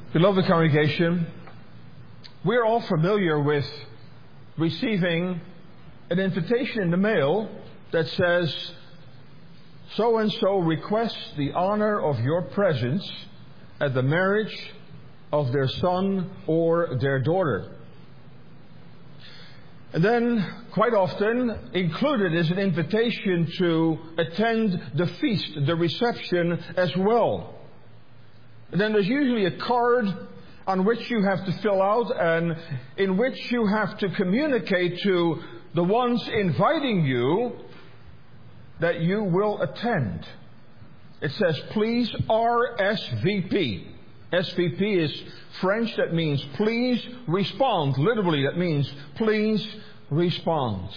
Beloved congregation, we're all familiar with receiving an invitation in the mail that says, so-and-so requests the honor of your presence at the marriage of their son or their daughter. And then, quite often, included is an invitation to attend the feast, the reception as well. And then there's usually a card on which you have to fill out and in which you have to communicate to the ones inviting you that you will attend. It says, please RSVP. SVP is French, that means please respond. Literally, that means please respond.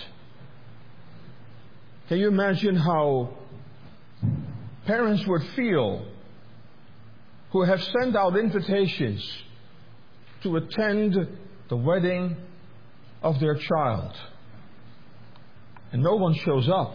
Can you imagine how parents would feel who have sent out invitations to attend the wedding of their child, and no one shows up?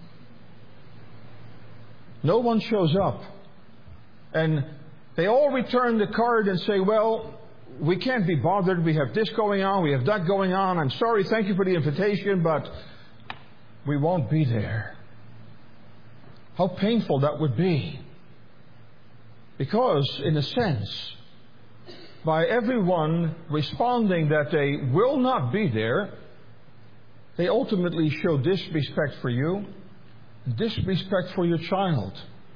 No one shows up. And they all return the card and say, well, we can't be bothered. We have this going on. We have that going on. I'm sorry. Thank you for the invitation, but we won't be there. How painful that would be. Because, in a sense, by everyone responding that they will not be there, they ultimately show disrespect for you, disrespect for your child.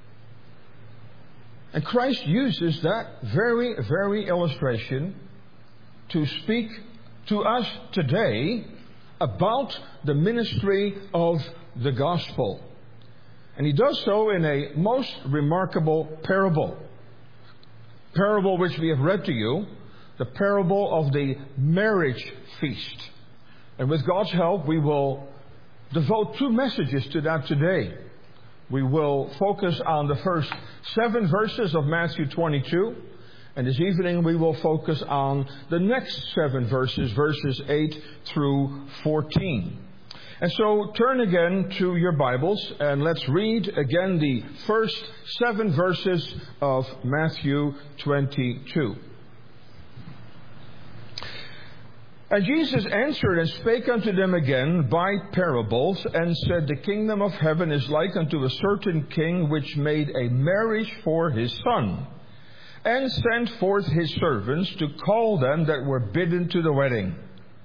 And Christ uses that very, very illustration to speak to us today about the ministry of the gospel. And He does so in a most remarkable parable. Parable which we have read to you, the parable of the marriage feast. And with God's help, we will devote 2 messages to that today. We will focus on the first 7 verses of Matthew 22. And this evening we will focus on the next 7 verses, verses 8 through 14. And so turn again to your Bibles and let's read again the first 7 verses of Matthew 22. And Jesus answered and spake unto them again by parables, and said, the kingdom of heaven is like unto a certain king which made a marriage for his son, and sent forth his servants to call them that were bidden to the wedding.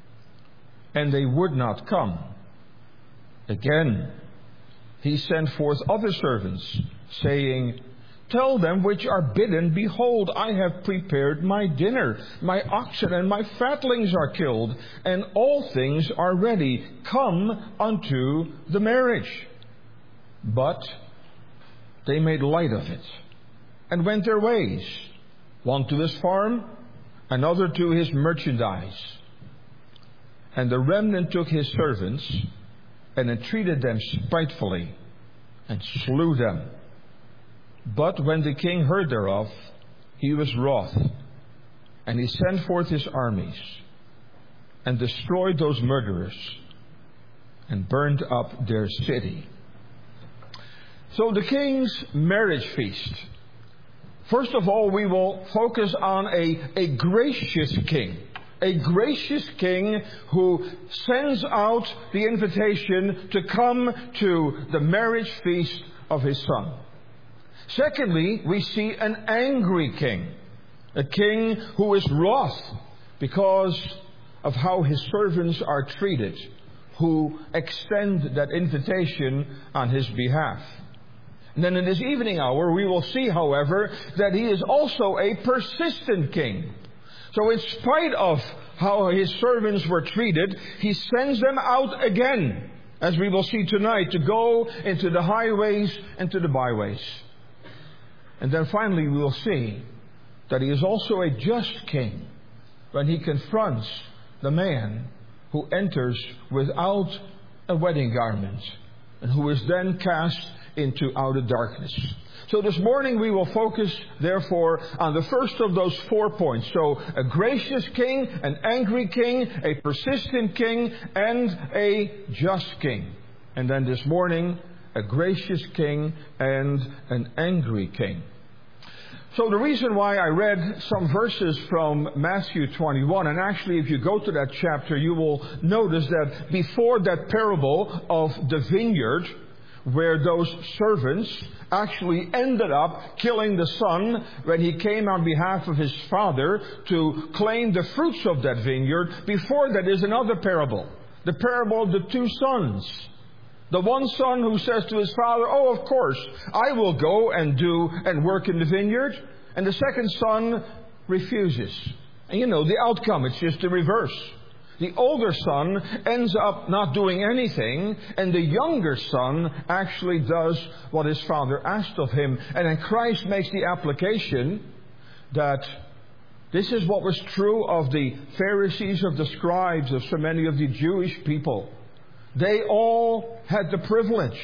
And they would not come. Again, he sent forth other servants, saying, tell them which are bidden, behold, I have prepared my dinner. My oxen and my fatlings are killed, and all things are ready. Come unto the marriage. But they made light of it, and went their ways, one to his farm, another to his merchandise. And the remnant took his servants, and entreated them spitefully, and slew them. But when the king heard thereof, he was wroth, and he sent forth his armies, and destroyed those murderers, and burned up their city. So the king's marriage feast. First of all, we will focus on a gracious king. A gracious king who sends out the invitation to come to the marriage feast of his son. Secondly, we see an angry king. A king who is wroth because of how his servants are treated, who extend that invitation on his behalf. And then in this evening hour, we will see, however, that he is also a persistent king. So in spite of how his servants were treated, he sends them out again, as we will see tonight, to go into the highways and to the byways. And then finally we will see that he is also a just king when he confronts the man who enters without a wedding garment and who is then cast into outer darkness. So this morning we will focus, therefore, on the first of those 4 points. So a gracious king, an angry king, a persistent king, and a just king. And then this morning, a gracious king and an angry king. So the reason why I read some verses from Matthew 21, and actually if you go to that chapter, you will notice that before that parable of the vineyard, where those servants actually ended up killing the son when he came on behalf of his father to claim the fruits of that vineyard, before that is another parable. The parable of the two sons. The one son who says to his father, "Oh, of course, I will go and do and work in the vineyard." And the second son refuses. And you know the outcome, it's just the reverse. The older son ends up not doing anything, and the younger son actually does what his father asked of him. And then Christ makes the application that this is what was true of the Pharisees, of the scribes, of so many of the Jewish people. They all had the privilege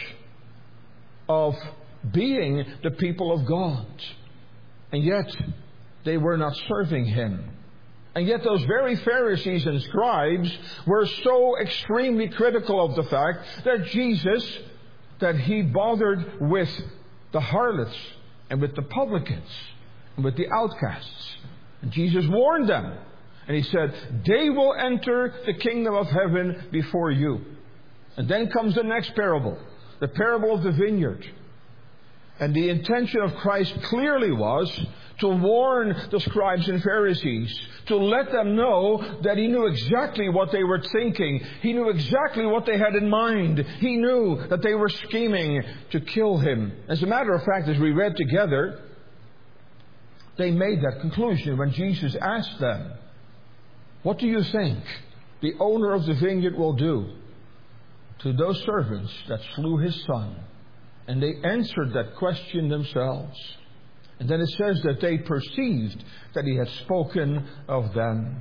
of being the people of God. And yet, they were not serving Him. And yet those very Pharisees and scribes were so extremely critical of the fact that Jesus, that He bothered with the harlots and with the publicans and with the outcasts. And Jesus warned them. And He said, "They will enter the kingdom of heaven before you." And then comes the next parable, the parable of the vineyard. And the intention of Christ clearly was to warn the scribes and Pharisees, to let them know that He knew exactly what they were thinking. He knew exactly what they had in mind. He knew that they were scheming to kill Him. As a matter of fact, as we read together, they made that conclusion when Jesus asked them, "What do you think the owner of the vineyard will do to those servants that slew his son?" And they answered that question themselves. And then it says that they perceived that He had spoken of them.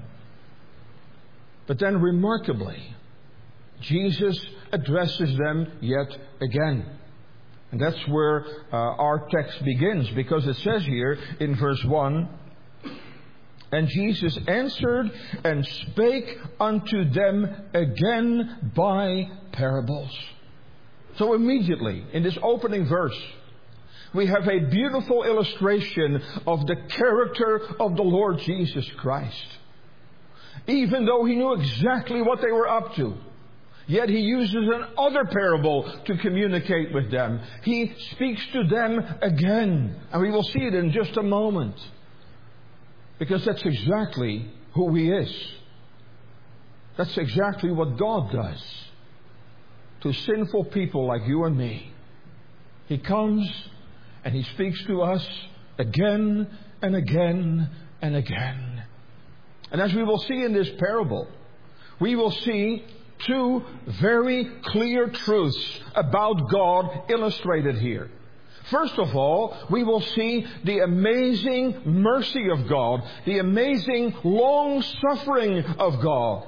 But then remarkably, Jesus addresses them yet again. And that's where our text begins, because it says here in verse 1, "And Jesus answered and spake unto them again by parables." So immediately, in this opening verse, we have a beautiful illustration of the character of the Lord Jesus Christ. Even though He knew exactly what they were up to, yet He uses another parable to communicate with them. He speaks to them again. And we will see it in just a moment. Because that's exactly who He is. That's exactly what God does to sinful people like you and me. He comes and He speaks to us again and again and again. And as we will see in this parable, we will see two very clear truths about God illustrated here. First of all, we will see the amazing mercy of God, the amazing long-suffering of God.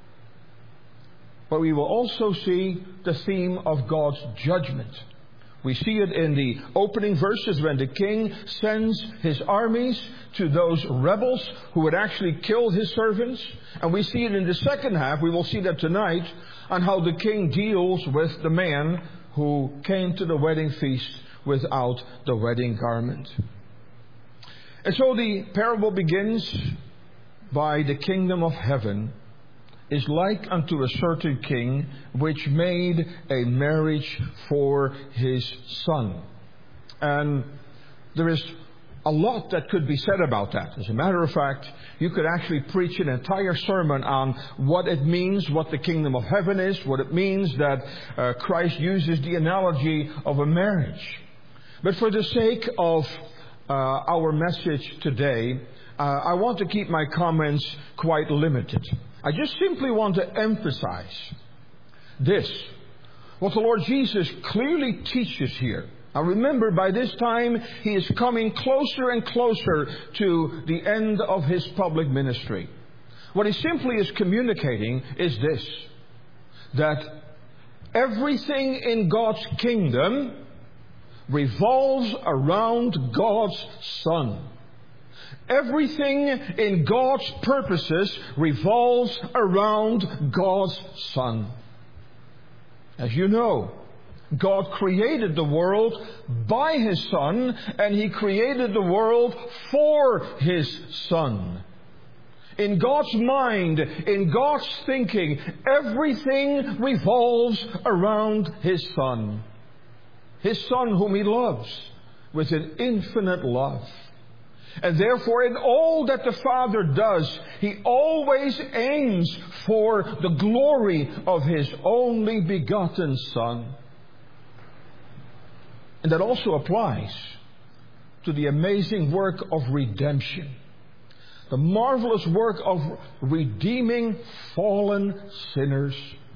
But we will also see the theme of God's judgment. We see it in the opening verses when the king sends his armies to those rebels who had actually killed his servants. And we see it in the second half, we will see that tonight, on how the king deals with the man who came to the wedding feast without the wedding garment. And so the parable begins by the kingdom of heaven is like unto a certain king which made a marriage for his son. And there is a lot that could be said about that. As a matter of fact, you could actually preach an entire sermon on what it means, what the kingdom of heaven is, what it means that Christ uses the analogy of a marriage. But for the sake of our message today, I want to keep my comments quite limited. I just simply want to emphasize this, what the Lord Jesus clearly teaches here. Now remember, by this time, He is coming closer and closer to the end of His public ministry. What He simply is communicating is this, that everything in God's kingdom revolves around God's Son. Everything in God's purposes revolves around God's Son. As you know, God created the world by His Son, and He created the world for His Son. In God's mind, in God's thinking, everything revolves around His Son. His Son whom He loves with an infinite love. And therefore, in all that the Father does, He always aims for the glory of His only begotten Son. And that also applies to the amazing work of redemption. The marvelous work of redeeming fallen sinners.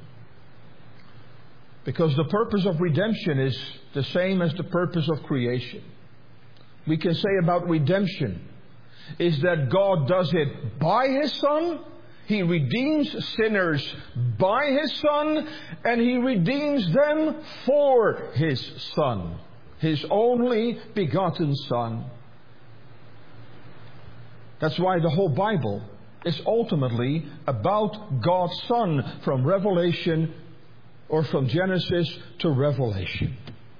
Because the purpose of redemption is the same as the purpose of creation. We can say about redemption is that God does it by His Son. He redeems sinners by His Son, and He redeems them for His Son, His only begotten Son. That's why the whole Bible is ultimately about God's Son from Revelation, or from Genesis to Revelation.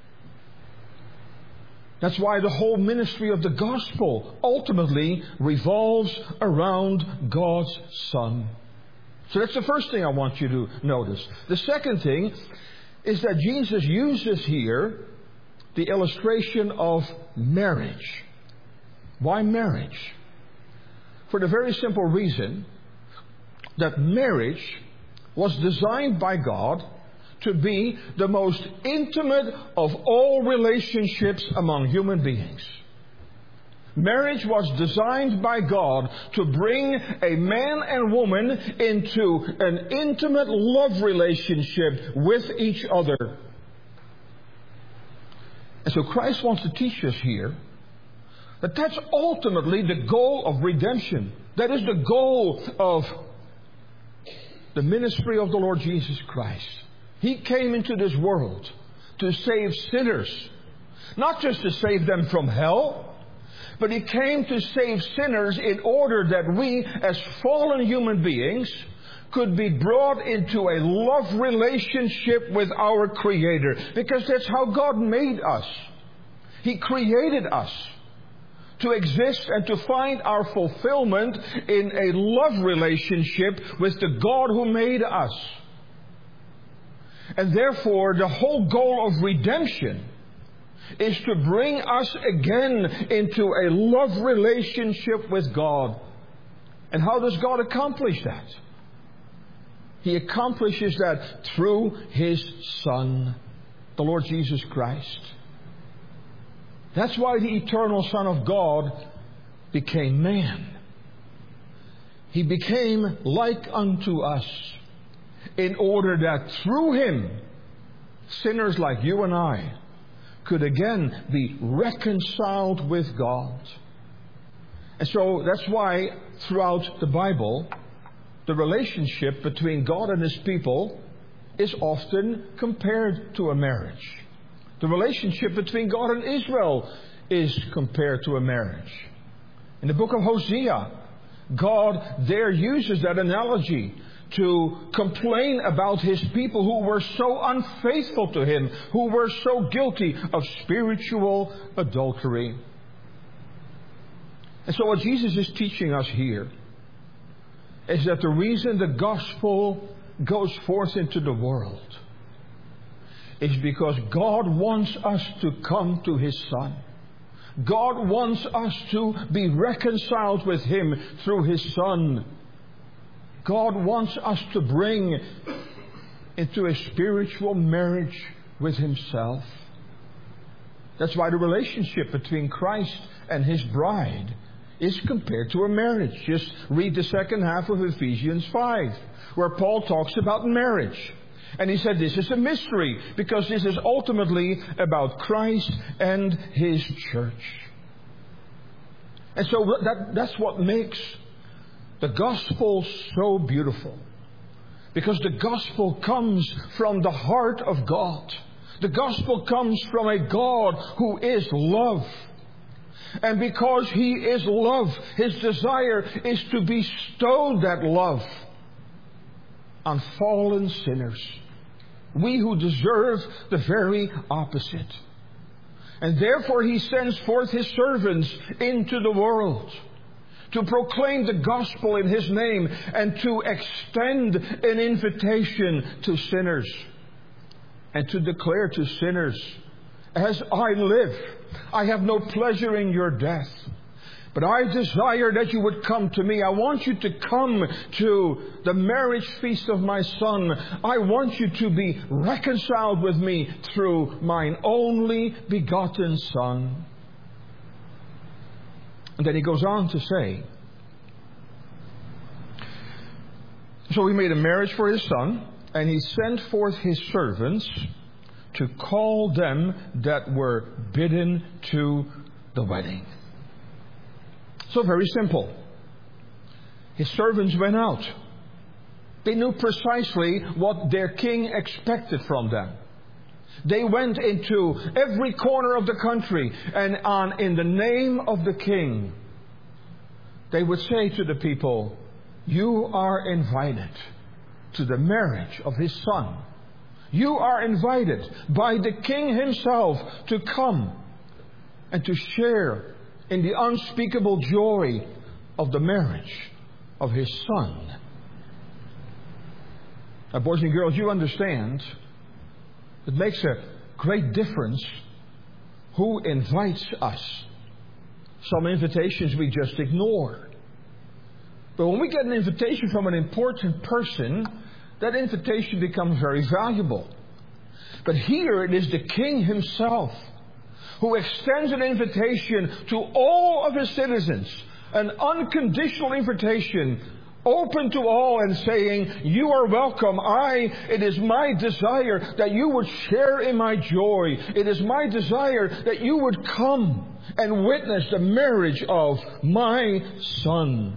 That's why the whole ministry of the gospel ultimately revolves around God's Son. So that's the first thing I want you to notice. The second thing is that Jesus uses here the illustration of marriage. Why marriage? For the very simple reason that marriage was designed by God to be the most intimate of all relationships among human beings. Marriage was designed by God to bring a man and woman into an intimate love relationship with each other. And so Christ wants to teach us here that that's ultimately the goal of redemption. That is the goal of the ministry of the Lord Jesus Christ. He came into this world to save sinners. Not just to save them from hell, but He came to save sinners in order that we, as fallen human beings, could be brought into a love relationship with our Creator. Because that's how God made us. He created us to exist and to find our fulfillment in a love relationship with the God who made us. And therefore, the whole goal of redemption is to bring us again into a love relationship with God. And how does God accomplish that? He accomplishes that through His Son, the Lord Jesus Christ. That's why the eternal Son of God became man. He became like unto us, in order that through Him, sinners like you and I could again be reconciled with God. And so that's why throughout the Bible, the relationship between God and His people is often compared to a marriage. The relationship between God and Israel is compared to a marriage. In the book of Hosea, God there uses that analogy to complain about His people who were so unfaithful to Him, who were so guilty of spiritual adultery. And so what Jesus is teaching us here is that the reason the gospel goes forth into the world is because God wants us to come to His Son. God wants us to be reconciled with Him through His Son. God wants us to bring into a spiritual marriage with Himself. That's why the relationship between Christ and His bride is compared to a marriage. Just read the second half of Ephesians 5, where Paul talks about marriage. And he said this is a mystery, because this is ultimately about Christ and His church. And so that's what makes the gospel so beautiful. Because the gospel comes from the heart of God. The gospel comes from a God who is love. And because He is love, His desire is to bestow that love on fallen sinners. We who deserve the very opposite. And therefore He sends forth His servants into the world to proclaim the gospel in His name and to extend an invitation to sinners and to declare to sinners, as I live, I have no pleasure in your death, but I desire that you would come to me. I want you to come to the marriage feast of my Son. I want you to be reconciled with me through mine only begotten Son. And then He goes on to say, so He made a marriage for His Son, and He sent forth His servants to call them that were bidden to the wedding. So very simple. His servants went out. They knew precisely what their king expected from them. They went into every corner of the country, and in the name of the king, they would say to the people, you are invited to the marriage of his Son. You are invited by the king himself to come and to share in the unspeakable joy of the marriage of his Son. Now, boys and girls, you understand, it makes a great difference who invites us. Some invitations we just ignore. But when we get an invitation from an important person, that invitation becomes very valuable. But here it is the king himself who extends an invitation to all of his citizens, an unconditional invitation, open to all, and saying, you are welcome. It is my desire that you would share in my joy. It is my desire that you would come and witness the marriage of my Son.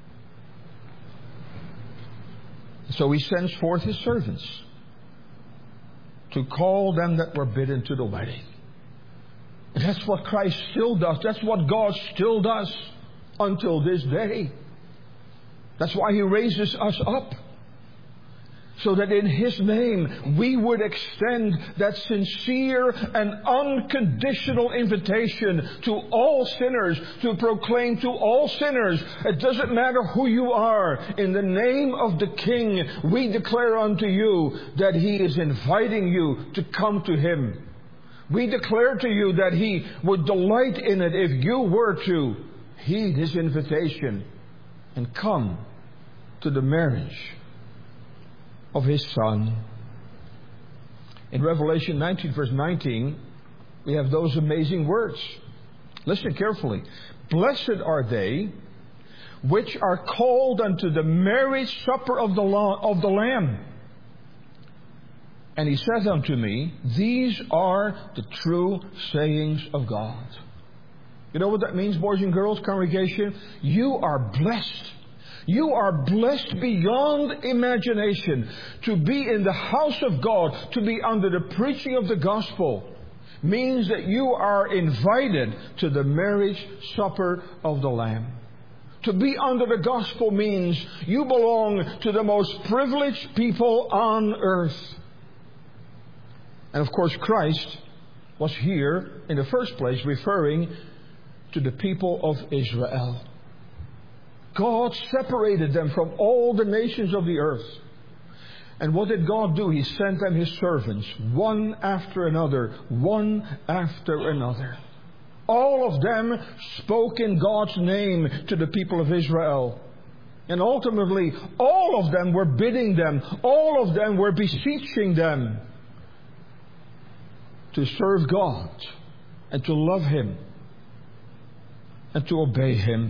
So he sends forth his servants to call them that were bidden to the wedding. And that's what Christ still does. That's what God still does until this day. That's why He raises us up, so that in His name we would extend that sincere and unconditional invitation to all sinners, to proclaim to all sinners, it doesn't matter who you are, in the name of the King, we declare unto you that He is inviting you to come to Him. We declare to you that He would delight in it if you were to heed His invitation and come to the marriage of His Son. In Revelation 19, verse 19, we have those amazing words. Listen carefully. Blessed are they which are called unto the marriage supper of the Lamb. And He said unto me, these are the true sayings of God. You know what that means, boys and girls, congregation? You are blessed. You are blessed beyond imagination to be in the house of God, to be under the preaching of the gospel. Means that you are invited to the marriage supper of the Lamb. To be under the gospel means you belong to the most privileged people on earth. And of course, Christ was here in the first place referring to the people of Israel. God separated them from all the nations of the earth. And what did God do? He sent them His servants, one after another, one after another. All of them spoke in God's name to the people of Israel. And ultimately, all of them were bidding them, all of them were beseeching them to serve God and to love Him and to obey Him.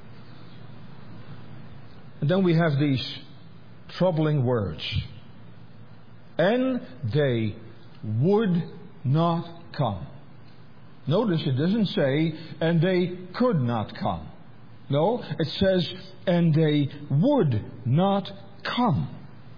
And then we have these troubling words. And they would not come. Notice it doesn't say, and they could not come. No, it says, and they would not come.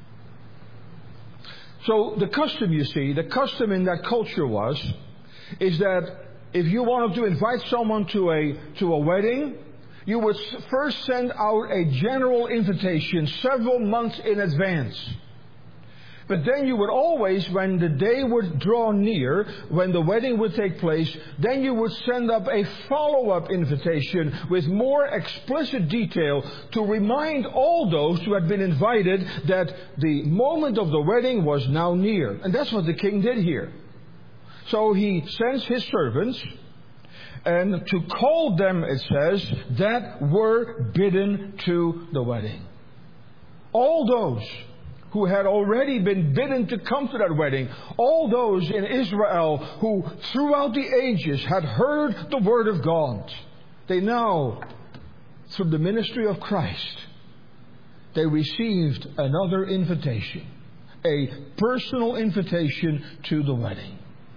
So the custom, you see, the custom in that culture is that if you wanted to invite someone to a wedding, you would first send out a general invitation several months in advance. But then you would always, when the day would draw near, when the wedding would take place, then you would send up a follow-up invitation with more explicit detail to remind all those who had been invited that the moment of the wedding was now near. And that's what the king did here. So he sends his servants, and to call them, it says, that were bidden to the wedding. All those who had already been bidden to come to that wedding, all those in Israel who throughout the ages had heard the word of God, they now, through the ministry of Christ, they received another invitation, a personal invitation to the wedding.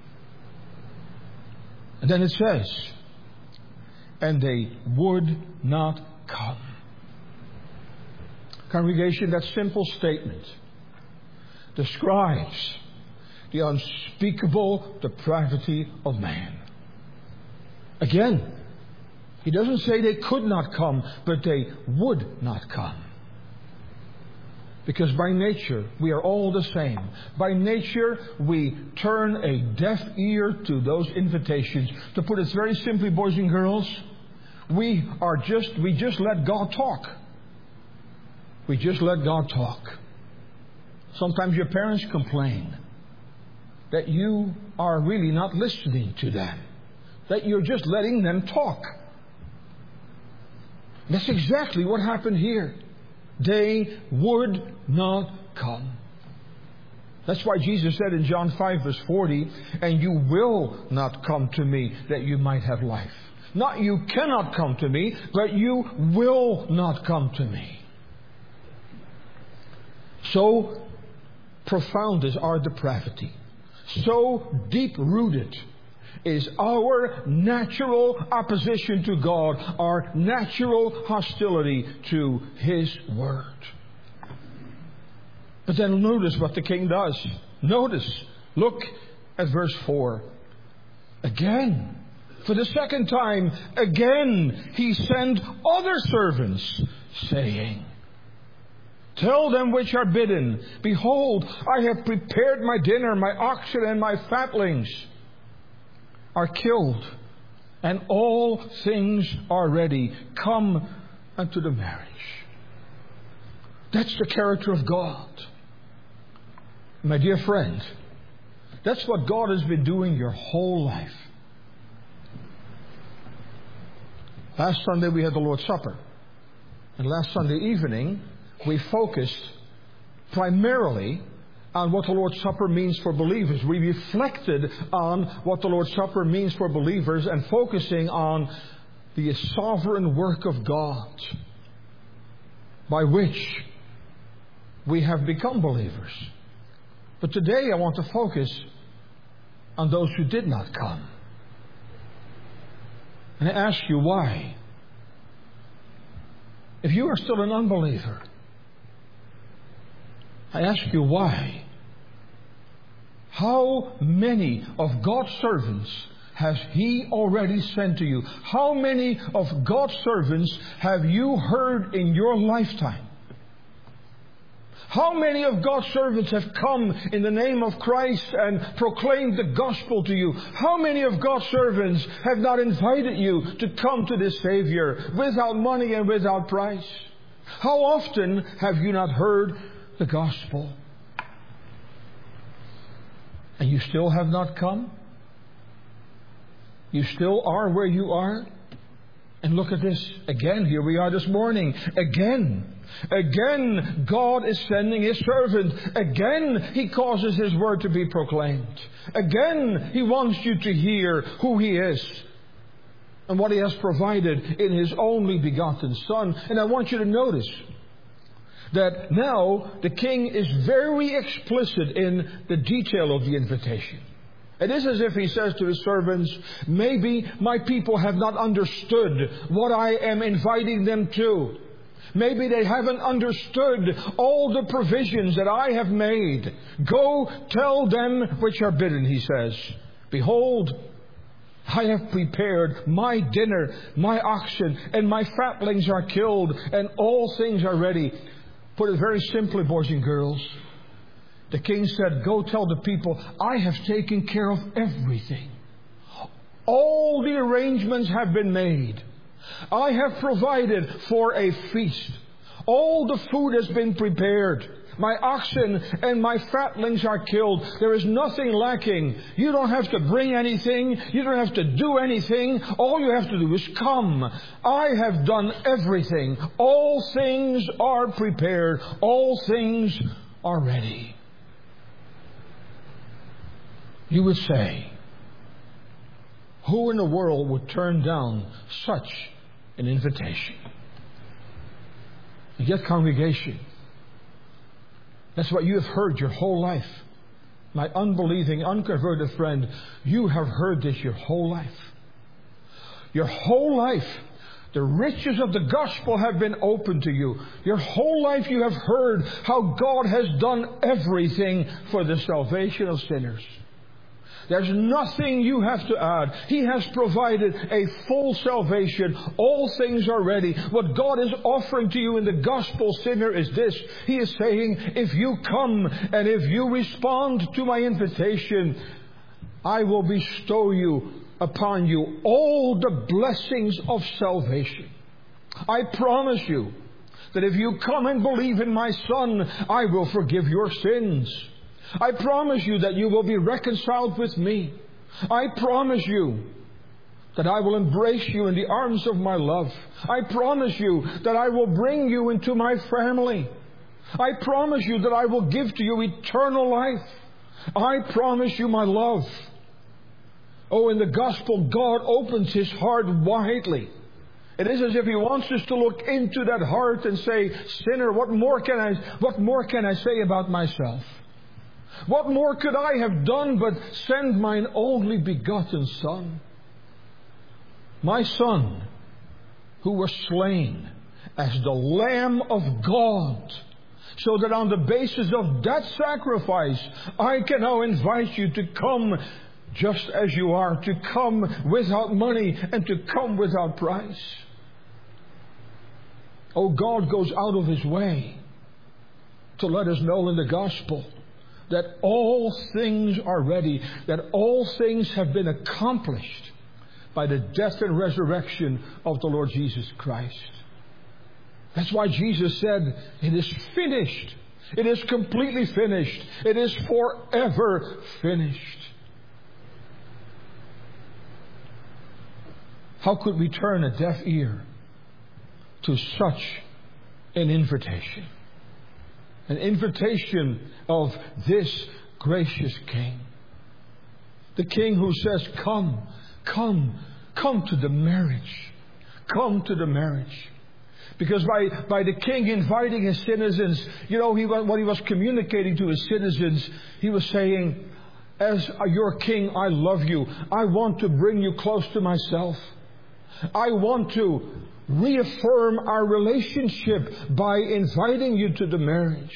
And then it says, and they would not come. Congregation, that simple statement describes the unspeakable depravity of man. Again, he doesn't say they could not come, but they would not come. Because by nature, we are all the same. By nature, we turn a deaf ear to those invitations. To put it very simply, boys and girls, we just let God talk. We just let God talk. Sometimes your parents complain that you are really not listening to them, that you're just letting them talk. That's exactly what happened here. They would not come. That's why Jesus said in John 5 verse 40, and you will not come to me that you might have life. Not you cannot come to me, but you will not come to me. So profound is our depravity. So deep-rooted is our natural opposition to God, our natural hostility to His Word. But then notice what the king does. Look at verse 4. Again, for the second time, again, he sent other servants, saying, tell them which are bidden, behold, I have prepared my dinner, my oxen and my fatlings are killed, and all things are ready. Come unto the marriage. That's the character of God. My dear friend, that's what God has been doing your whole life. Last Sunday we had the Lord's Supper. And last Sunday evening we focused primarily on what the Lord's Supper means for believers. We reflected on what the Lord's Supper means for believers and focusing on the sovereign work of God by which we have become believers. But today I want to focus on those who did not come. And I ask you why. If you are still an unbeliever, I ask you why. How many of God's servants has He already sent to you? How many of God's servants have you heard in your lifetime? How many of God's servants have come in the name of Christ and proclaimed the gospel to you? How many of God's servants have not invited you to come to this Savior without money and without price? How often have you not heard the gospel? And you still have not come? You still are where you are? And look at this. Again, here we are this morning. Again, God is sending His servant. Again, He causes His word to be proclaimed. Again, He wants you to hear who He is and what He has provided in His only begotten Son. And I want you to notice that now the king is very explicit in the detail of the invitation. It is as if he says to his servants, maybe my people have not understood what I am inviting them to. Maybe they haven't understood all the provisions that I have made. Go tell them which are bidden, he says. Behold, I have prepared my dinner, my oxen, and my fatlings are killed, and all things are ready. Put it very simply, boys and girls. The king said, "Go tell the people, I have taken care of everything. All the arrangements have been made. I have provided for a feast. All the food has been prepared. My oxen and my fatlings are killed. There is nothing lacking. You don't have to bring anything. You don't have to do anything. All you have to do is come. I have done everything. All things are prepared. All things are ready." You would say, who in the world would turn down such an invitation? And yet, congregation, that's what you have heard your whole life. My unbelieving, unconverted friend, you have heard this your whole life. Your whole life, the riches of the gospel have been opened to you. Your whole life you have heard how God has done everything for the salvation of sinners. There's nothing you have to add. He has provided a full salvation. All things are ready. What God is offering to you in the gospel, sinner, is this. He is saying, if you come and if you respond to my invitation, I will bestow upon you all the blessings of salvation. I promise you that if you come and believe in my Son, I will forgive your sins. I promise you that you will be reconciled with me. I promise you that I will embrace you in the arms of my love. I promise you that I will bring you into my family. I promise you that I will give to you eternal life. I promise you my love. Oh, in the gospel, God opens His heart widely. It is as if He wants us to look into that heart and say, sinner, what more can I say about myself? What more could I have done but send mine only begotten Son? My Son, who was slain as the Lamb of God, so that on the basis of that sacrifice, I can now invite you to come just as you are, to come without money and to come without price. Oh, God goes out of His way to let us know in the gospel that all things are ready, that all things have been accomplished by the death and resurrection of the Lord Jesus Christ. That's why Jesus said, it is finished. It is completely finished. It is forever finished. How could we turn a deaf ear to such an invitation? An invitation of this gracious King. The King who says, come to the marriage. Come to the marriage. Because by the King inviting His citizens, what He was communicating to His citizens, He was saying, as your King, I love you. I want to bring you close to myself. I want to reaffirm our relationship by inviting you to the marriage.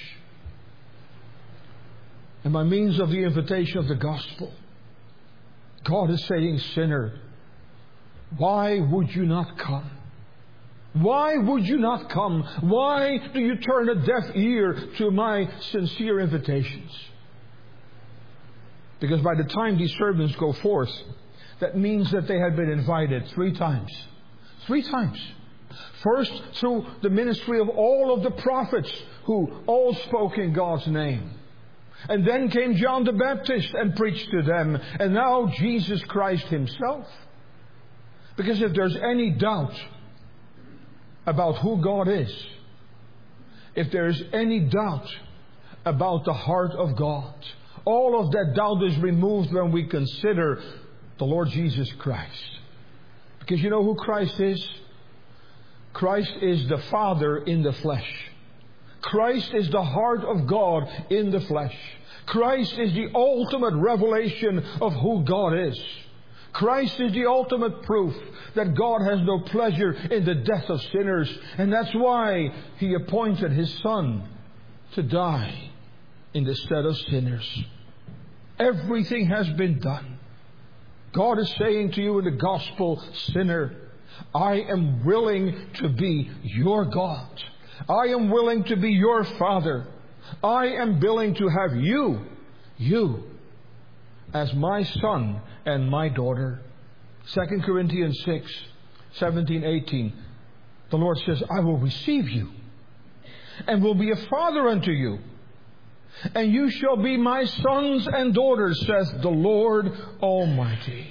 And by means of the invitation of the gospel, God is saying, sinner, why would you not come? Why would you not come? Why do you turn a deaf ear to my sincere invitations? Because by the time these sermons go forth, that means that they had been invited 3 times. 3 times. First, through the ministry of all of the prophets who all spoke in God's name. And then came John the Baptist and preached to them. And now Jesus Christ Himself. Because if there's any doubt about who God is, if there's any doubt about the heart of God, all of that doubt is removed when we consider the Lord Jesus Christ. Because you know who Christ is? Christ is the Father in the flesh. Christ is the heart of God in the flesh. Christ is the ultimate revelation of who God is. Christ is the ultimate proof that God has no pleasure in the death of sinners. And that's why He appointed His Son to die in the stead of sinners. Everything has been done. God is saying to you in the gospel, sinner, I am willing to be your God. I am willing to be your Father. I am willing to have you, as my son and my daughter. 2 Corinthians 6, 17, 18. The Lord says, I will receive you and will be a father unto you. And you shall be my sons and daughters, says the Lord Almighty.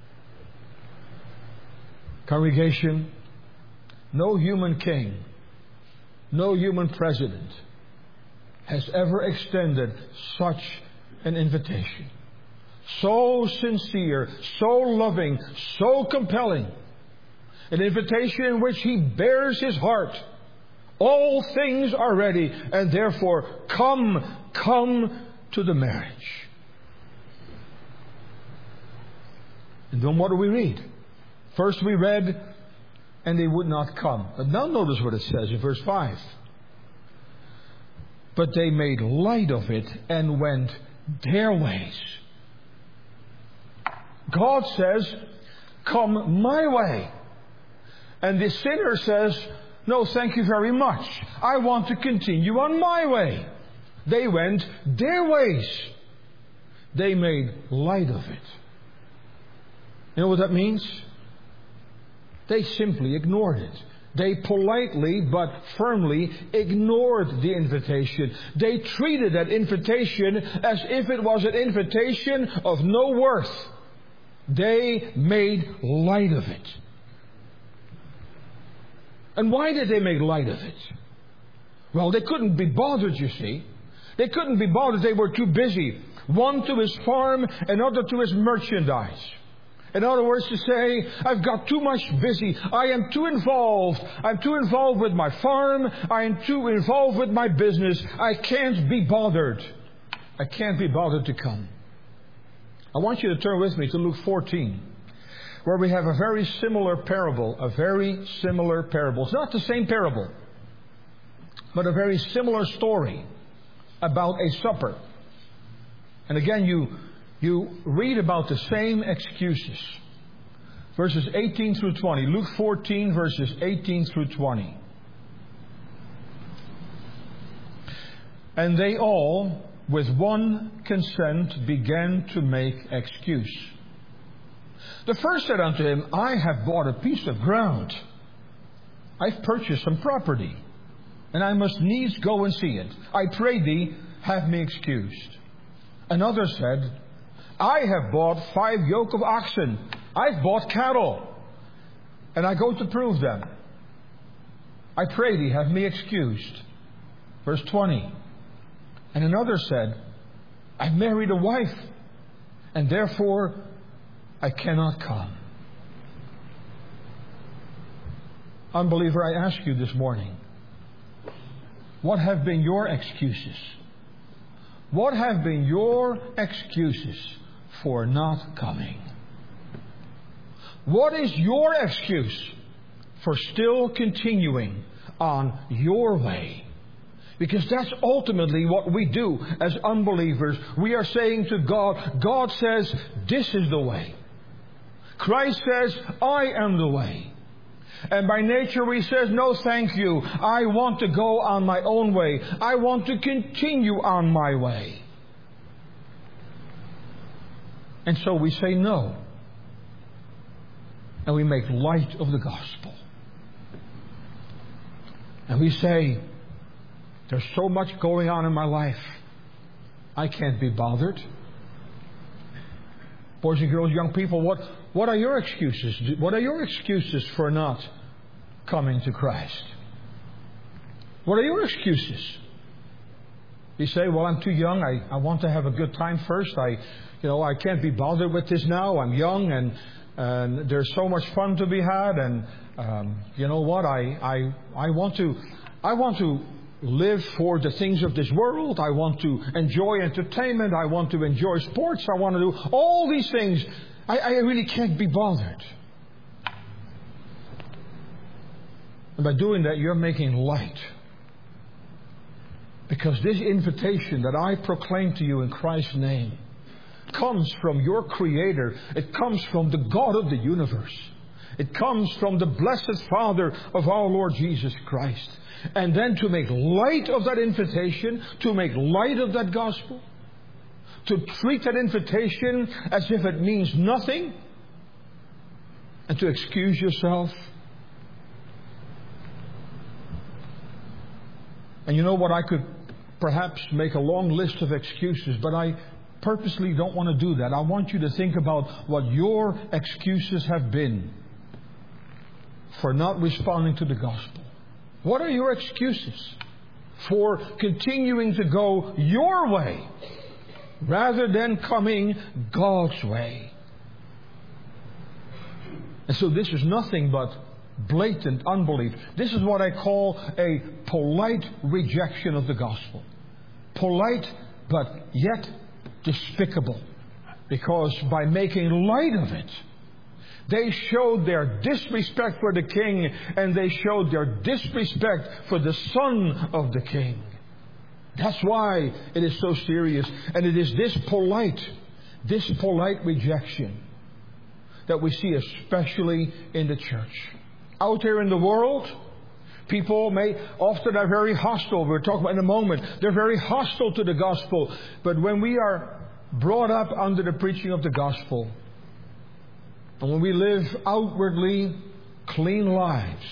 Congregation, no human king, no human president has ever extended such an invitation. So sincere, so loving, so compelling. An invitation in which He bears His heart. All things are ready, and therefore come to the marriage. And then what do we read? First we read, and they would not come. But now notice what it says in verse 5. But they made light of it and went their ways. God says, come my way. And the sinner says, no, thank you very much. I want to continue on my way. They went their ways. They made light of it. You know what that means? They simply ignored it. They politely but firmly ignored the invitation. They treated that invitation as if it was an invitation of no worth. They made light of it. And why did they make light of it? Well, they couldn't be bothered, you see. They couldn't be bothered. They were too busy. One to his farm, another to his merchandise. In other words, to say, I've got too much busy. I am too involved. I'm too involved with my farm. I am too involved with my business. I can't be bothered. I can't be bothered to come. I want you to turn with me to Luke 14, where we have a very similar parable. A very similar parable. It's not the same parable, but a very similar story about a supper. And again, you read about the same excuses. Verses 18 through 20. Luke 14, verses 18 through 20. And they all, with one consent, began to make excuse. The first said unto him, I have bought a piece of ground. I've purchased some property, and I must needs go and see it. I pray thee, have me excused. Another said, I have bought 5 yoke of oxen. I've bought cattle, and I go to prove them. I pray thee, have me excused. Verse 20. And another said, I've married a wife, and therefore I cannot come. Unbeliever, I ask you this morning, what have been your excuses? What have been your excuses for not coming? What is your excuse for still continuing on your way? Because that's ultimately what we do as unbelievers. We are saying to God, God says, this is the way. Christ says, I am the way. And by nature we says, no thank you. I want to go on my own way. I want to continue on my way. And so we say no. And we make light of the gospel. And we say, there's so much going on in my life. I can't be bothered. Boys and girls, young people, what are your excuses? What are your excuses for not coming to Christ? What are your excuses? You say, well, I'm too young. I want to have a good time first. I can't be bothered with this now. I'm young and there's so much fun to be had. And you know what? I want to live for the things of this world. I want to enjoy entertainment. I want to enjoy sports. I want to do all these things. I really can't be bothered. And by doing that, you're making light. Because this invitation that I proclaim to you in Christ's name comes from your Creator. It comes from the God of the universe. It comes from the blessed Father of our Lord Jesus Christ. And then to make light of that invitation, to make light of that gospel, to treat that invitation as if it means nothing, and to excuse yourself. And you know what? I could perhaps make a long list of excuses, but I purposely don't want to do that. I want you to think about what your excuses have been for not responding to the gospel. What are your excuses for continuing to go your way rather than coming God's way? And so this is nothing but blatant unbelief. This is what I call a polite rejection of the gospel. Polite, but yet despicable. Because by making light of it, they showed their disrespect for the king, and they showed their disrespect for the son of the king. That's why it is so serious. And it is this polite rejection that we see especially in the church. Out there in the world, people are very hostile. We'll talk about in a moment. They're very hostile to the gospel. But when we are brought up under the preaching of the gospel, and when we live outwardly clean lives,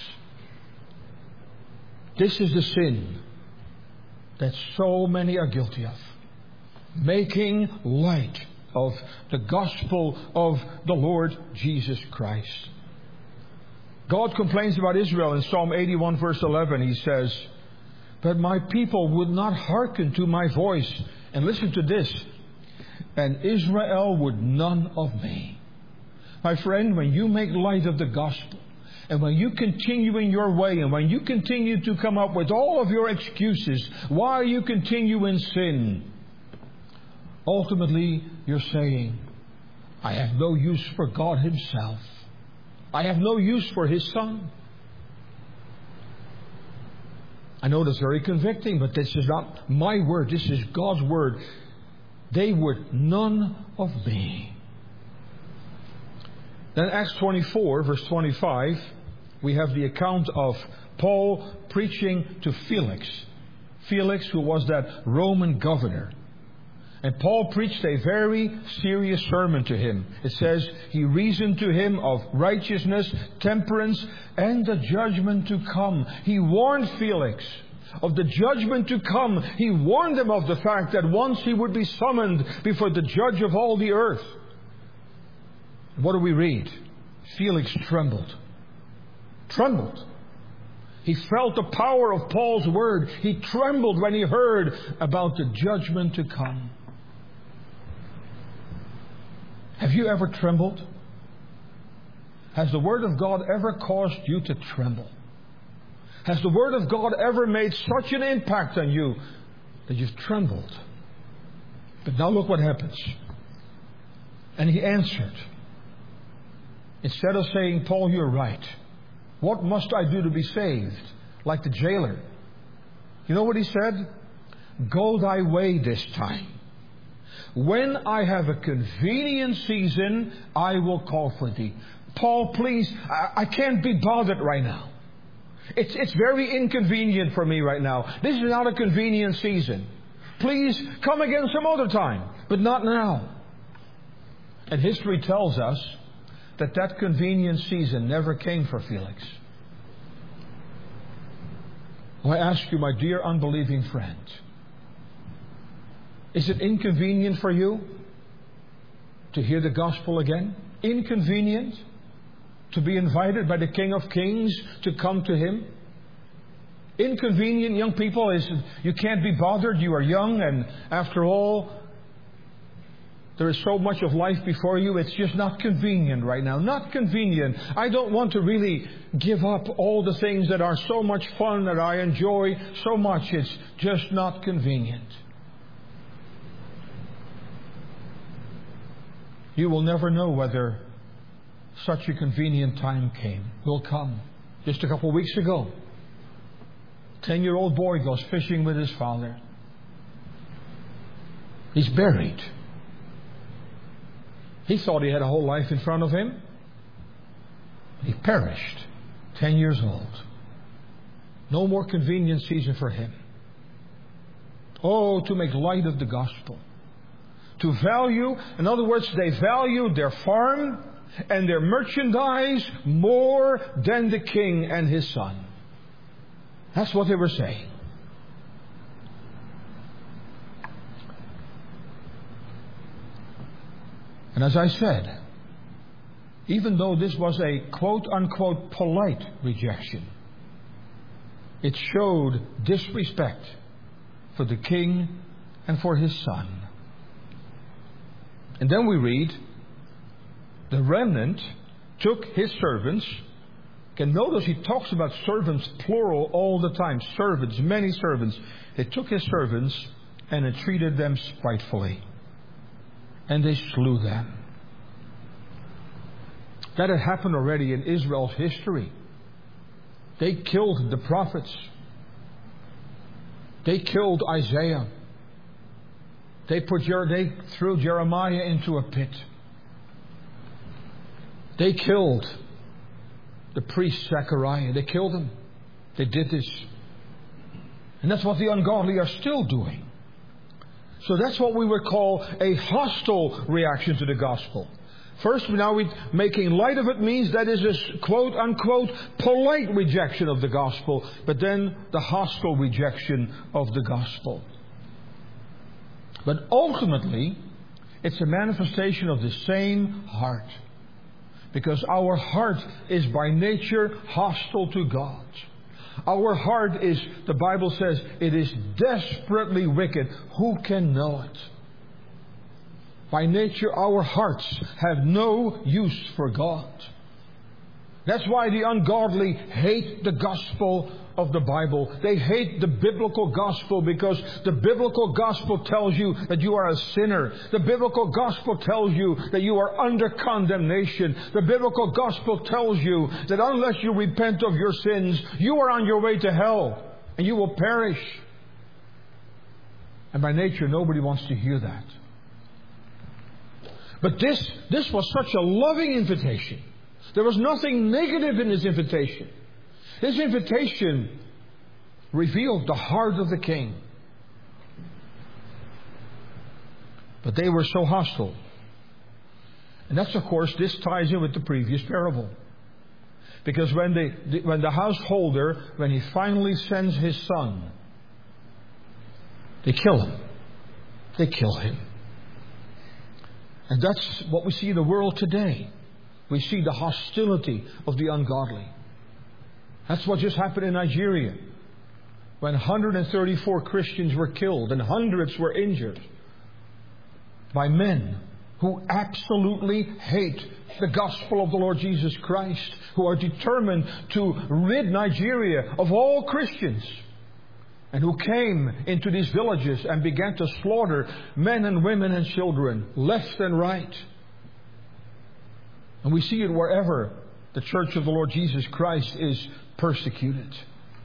this is the sin that so many are guilty of. Making light of the gospel of the Lord Jesus Christ. God complains about Israel in Psalm 81 verse 11. He says, "But my people would not hearken to my voice." And listen to this. "And Israel would none of me." My friend, when you make light of the gospel, and when you continue in your way, and when you continue to come up with all of your excuses why you continue in sin, ultimately you're saying, I have no use for God Himself. I have no use for His Son. I know that's very convicting, but this is not my word. This is God's word. They would none of me. Then Acts 24, verse 25, we have the account of Paul preaching to Felix. Felix, who was that Roman governor. And Paul preached a very serious sermon to him. It says, he reasoned to him of righteousness, temperance, and the judgment to come. He warned Felix of the judgment to come. He warned him of the fact that once he would be summoned before the judge of all the earth. What do we read? Felix trembled. Trembled. He felt the power of Paul's word. He trembled when he heard about the judgment to come. Have you ever trembled? Has the Word of God ever caused you to tremble? Has the Word of God ever made such an impact on you that you've trembled? But now look what happens. And he answered. Instead of saying, Paul, you're right. What must I do to be saved? Like the jailer. You know what he said? Go thy way this time. When I have a convenient season, I will call for thee. Paul, please, I can't be bothered right now. It's very inconvenient for me right now. This is not a convenient season. Please come again some other time, but not now. And history tells us that convenient season never came for Felix. Well, I ask you, my dear unbelieving friend, is it inconvenient for you to hear the gospel again? Inconvenient to be invited by the King of Kings to come to Him? Inconvenient, young people, is you can't be bothered. You are young, and after all, there is so much of life before you. It's just not convenient right now. Not convenient. I don't want to really give up all the things that are so much fun, that I enjoy so much. It's just not convenient. You will never know whether such a convenient time will come. Just a couple of weeks ago, 10-year-old boy goes fishing with his father. He's buried. He thought he had a whole life in front of him. He perished, 10 years old. No more convenient season for him. Oh, to make light of the gospel. To value, in other words, they valued their farm and their merchandise more than the king and his son. That's what they were saying. And as I said, even though this was a quote-unquote polite rejection, it showed disrespect for the king and for his son. And then we read, the remnant took his servants. You can notice he talks about servants plural all the time. Servants, many servants. They took his servants and entreated them spitefully. And they slew them. That had happened already in Israel's history. They killed the prophets. They killed Isaiah. They threw Jeremiah into a pit. They killed the priest Zechariah. They killed him. They did this. And that's what the ungodly are still doing. So that's what we would call a hostile reaction to the gospel. First, now we're making light of it means that is a quote-unquote polite rejection of the gospel, but then the hostile rejection of the gospel. But ultimately, it's a manifestation of the same heart. Because our heart is by nature hostile to God. Our heart is, the Bible says, it is desperately wicked. Who can know it? By nature, our hearts have no use for God. That's why the ungodly hate the gospel of the Bible. They hate the biblical gospel because the biblical gospel tells you that you are a sinner. The biblical gospel tells you that you are under condemnation. The biblical gospel tells you that unless you repent of your sins, you are on your way to hell and you will perish. And by nature, nobody wants to hear that. But this was such a loving invitation. There was nothing negative in his invitation. His invitation revealed the heart of the king. But they were so hostile. And that's, of course, this ties in with the previous parable. Because when the householder, when he finally sends his son, they kill him. They kill him. And that's what we see in the world today. We see the hostility of the ungodly. That's what just happened in Nigeria, when 134 Christians were killed and hundreds were injured by men who absolutely hate the gospel of the Lord Jesus Christ, who are determined to rid Nigeria of all Christians, and who came into these villages and began to slaughter men and women and children, left and right. And we see it wherever the church of the Lord Jesus Christ is persecuted.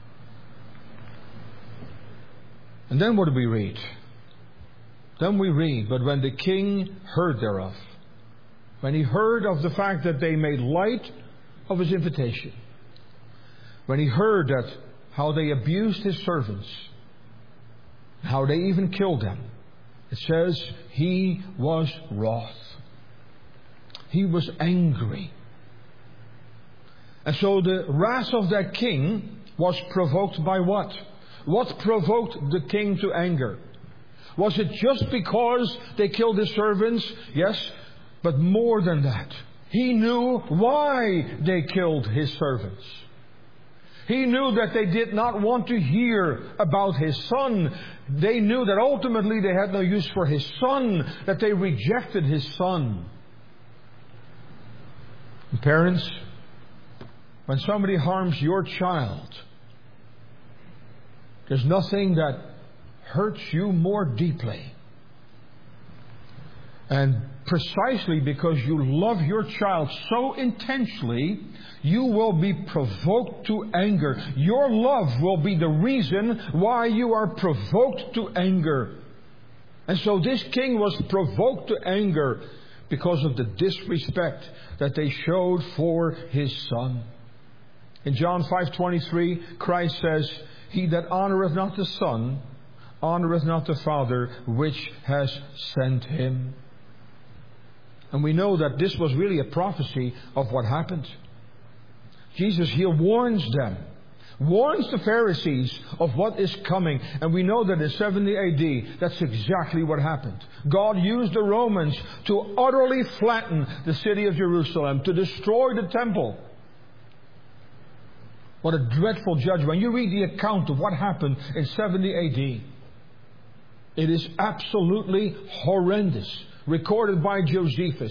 And then what do we read? Then we read, but when the king heard thereof, when he heard of the fact that they made light of his invitation, when he heard that how they abused his servants, how they even killed them, it says he was wroth. He was angry. And so the wrath of that king was provoked by what? What provoked the king to anger? Was it just because they killed his servants? Yes, but more than that. He knew why they killed his servants. He knew that they did not want to hear about his son. They knew that ultimately they had no use for his son, that they rejected his son. And parents, when somebody harms your child, there's nothing that hurts you more deeply. And precisely because you love your child so intensely, you will be provoked to anger. Your love will be the reason why you are provoked to anger. And so this king was provoked to anger because of the disrespect that they showed for His Son. In John 5:23, Christ says, "He that honoureth not the Son, honoureth not the Father which has sent Him." And we know that this was really a prophecy of what happened. Jesus here warns them, warns the Pharisees of what is coming. And we know that in 70 AD, that's exactly what happened. God used the Romans to utterly flatten the city of Jerusalem, to destroy the temple. What a dreadful judgment. When you read the account of what happened in 70 AD, it is absolutely horrendous. Recorded by Josephus.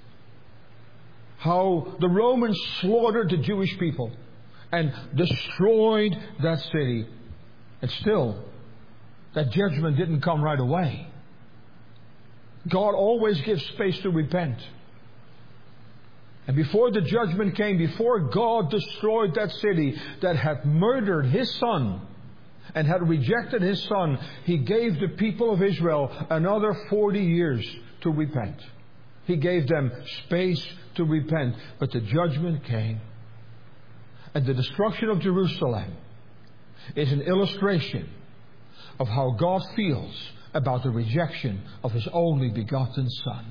How the Romans slaughtered the Jewish people and destroyed that city. And still, that judgment didn't come right away. God always gives space to repent. And before the judgment came, before God destroyed that city that had murdered His Son and had rejected His Son, He gave the people of Israel another 40 years to repent. He gave them space to repent. But the judgment came. And the destruction of Jerusalem is an illustration of how God feels about the rejection of His only begotten Son.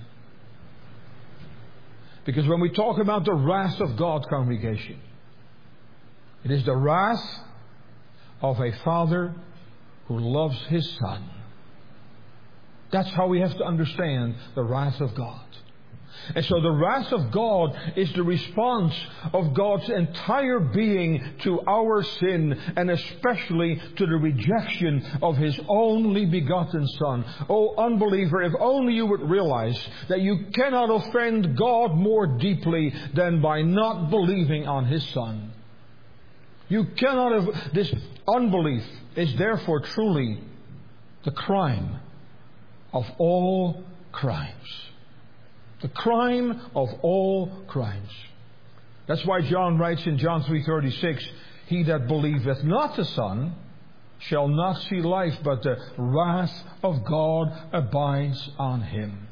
Because when we talk about the wrath of God, congregation, it is the wrath of a Father who loves His Son. That's how we have to understand the wrath of God. And so the wrath of God is the response of God's entire being to our sin, and especially to the rejection of His only begotten Son. Oh, unbeliever, if only you would realize that you cannot offend God more deeply than by not believing on His Son. You cannot have... This unbelief is therefore truly the crime of all crimes. The crime of all crimes. That's why John writes in John 3:36, "He that believeth not the Son shall not see life, but the wrath of God abides on him."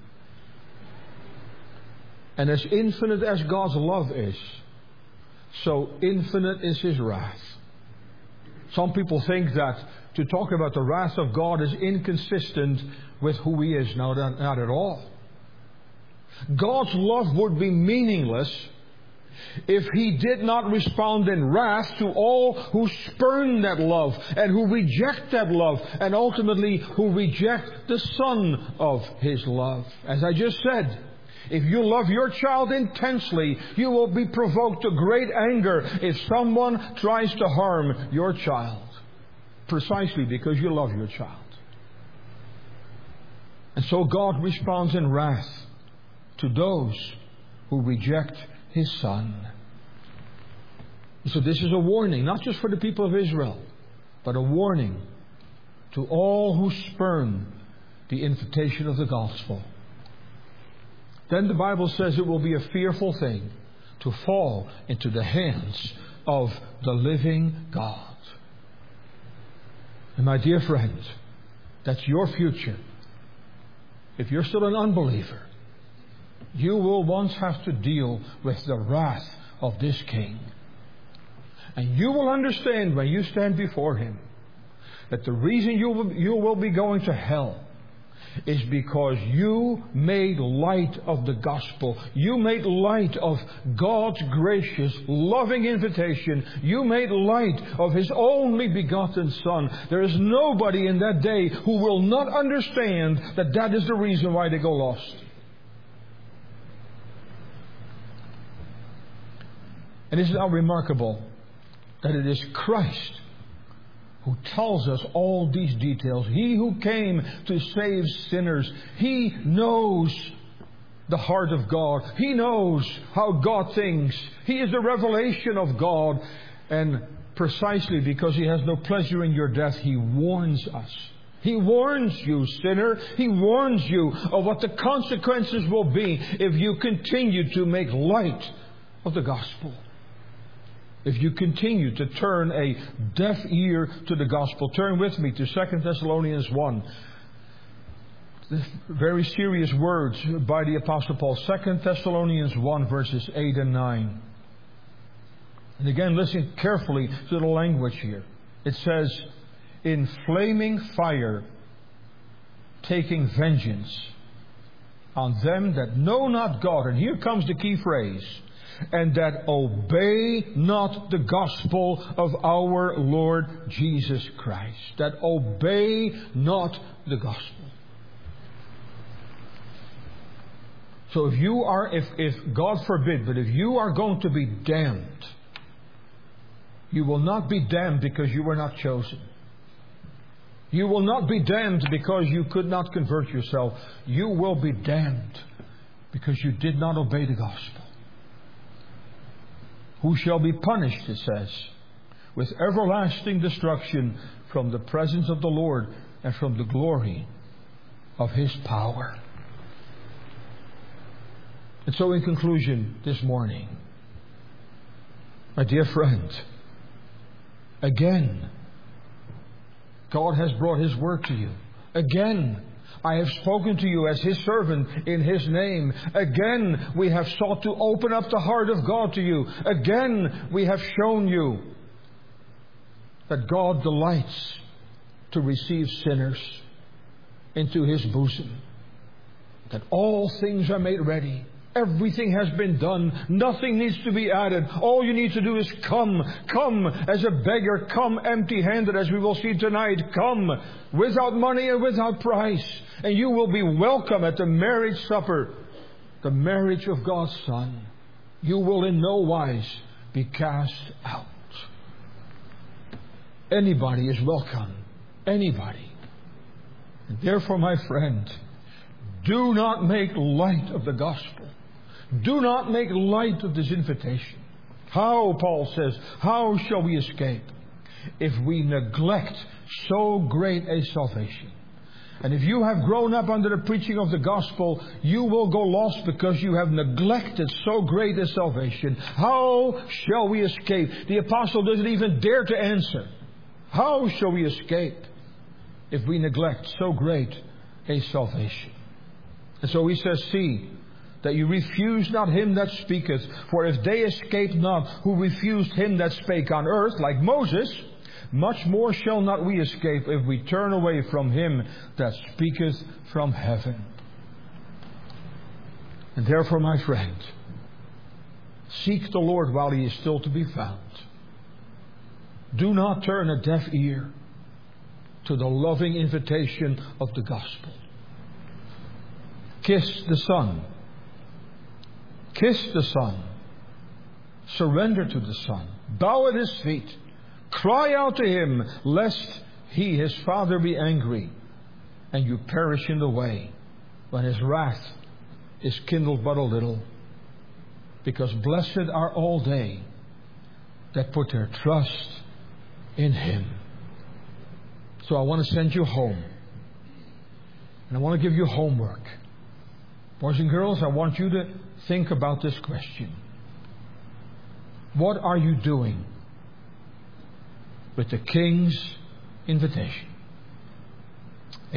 And as infinite as God's love is, so infinite is His wrath. Some people think that to talk about the wrath of God is inconsistent with who He is. No, not at all. God's love would be meaningless if He did not respond in wrath to all who spurn that love and who reject that love, and ultimately who reject the Son of His love. As I just said, if you love your child intensely, you will be provoked to great anger if someone tries to harm your child, precisely because you love your child. And so God responds in wrath to those who reject His Son. So this is a warning, not just for the people of Israel, but a warning to all who spurn the invitation of the gospel. Then the Bible says it will be a fearful thing to fall into the hands of the living God. And my dear friend, that's your future. If you're still an unbeliever, you will once have to deal with the wrath of this King. And you will understand when you stand before Him that the reason you will be going to hell is because you made light of the gospel. You made light of God's gracious, loving invitation. You made light of His only begotten Son. There is nobody in that day who will not understand that that is the reason why they go lost. And isn't it remarkable that it is Christ who tells us all these details? He who came to save sinners. He knows the heart of God. He knows how God thinks. He is the revelation of God. And precisely because He has no pleasure in your death, He warns us. He warns you, sinner. He warns you of what the consequences will be if you continue to make light of the gospel. If you continue to turn a deaf ear to the gospel. Turn with me to 2 Thessalonians 1. The very serious words by the Apostle Paul. 2 Thessalonians 1 verses 8 and 9. And again, listen carefully to the language here. It says, in flaming fire, taking vengeance on them that know not God. And here comes the key phrase. And that obey not the gospel of our Lord Jesus Christ. That obey not the gospel. So if God forbid, but if you are going to be damned, you will not be damned because you were not chosen. You will not be damned because you could not convert yourself. You will be damned because you did not obey the gospel. Who shall be punished, it says, with everlasting destruction from the presence of the Lord and from the glory of His power. And so in conclusion this morning, my dear friend, again, God has brought His word to you. Again, I have spoken to you as His servant in His name. Again, we have sought to open up the heart of God to you. Again, we have shown you that God delights to receive sinners into His bosom. That all things are made ready. Everything has been done. Nothing needs to be added. All you need to do is come. Come as a beggar. Come empty-handed, as we will see tonight. Come without money and without price. And you will be welcome at the marriage supper. The marriage of God's Son. You will in no wise be cast out. Anybody is welcome. Anybody. And therefore, my friend, do not make light of the gospel. Do not make light of this invitation. How, Paul says, how shall we escape if we neglect so great a salvation? And if you have grown up under the preaching of the gospel, you will go lost because you have neglected so great a salvation. How shall we escape? The apostle doesn't even dare to answer. How shall we escape if we neglect so great a salvation? And so he says, see, that you refuse not him that speaketh. For if they escape not who refused him that spake on earth, like Moses, much more shall not we escape if we turn away from him that speaketh from heaven. And therefore, my friend, seek the Lord while he is still to be found. Do not turn a deaf ear to the loving invitation of the gospel. Kiss the Son. Kiss the Son. Surrender to the Son. Bow at His feet. Cry out to Him, lest He, His Father, be angry, and you perish in the way, when His wrath is kindled but a little. Because blessed are all they that put their trust in Him. So I want to send you home. And I want to give you homework. Boys and girls, I want you to think about this question. What are you doing with the King's invitation?